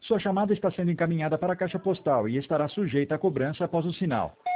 Sua chamada está sendo encaminhada para a caixa postal e estará sujeita a cobrança após o sinal.